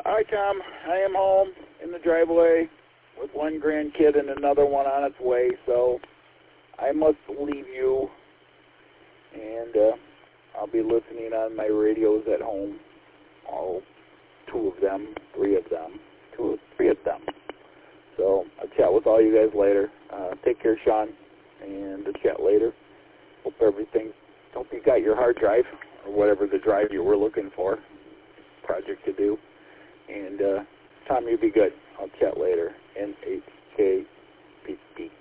Hi, Tom. I am home in the driveway with one grandkid and another one on its way, so I must leave you, and I'll be listening on my radios at home. All three of them. So I'll chat with all you guys later. Take care, Sean, and I'll chat later. Hope you got your hard drive, or whatever the drive you were looking for, project to do. And Tom, you be good. I'll chat later. NHKPP.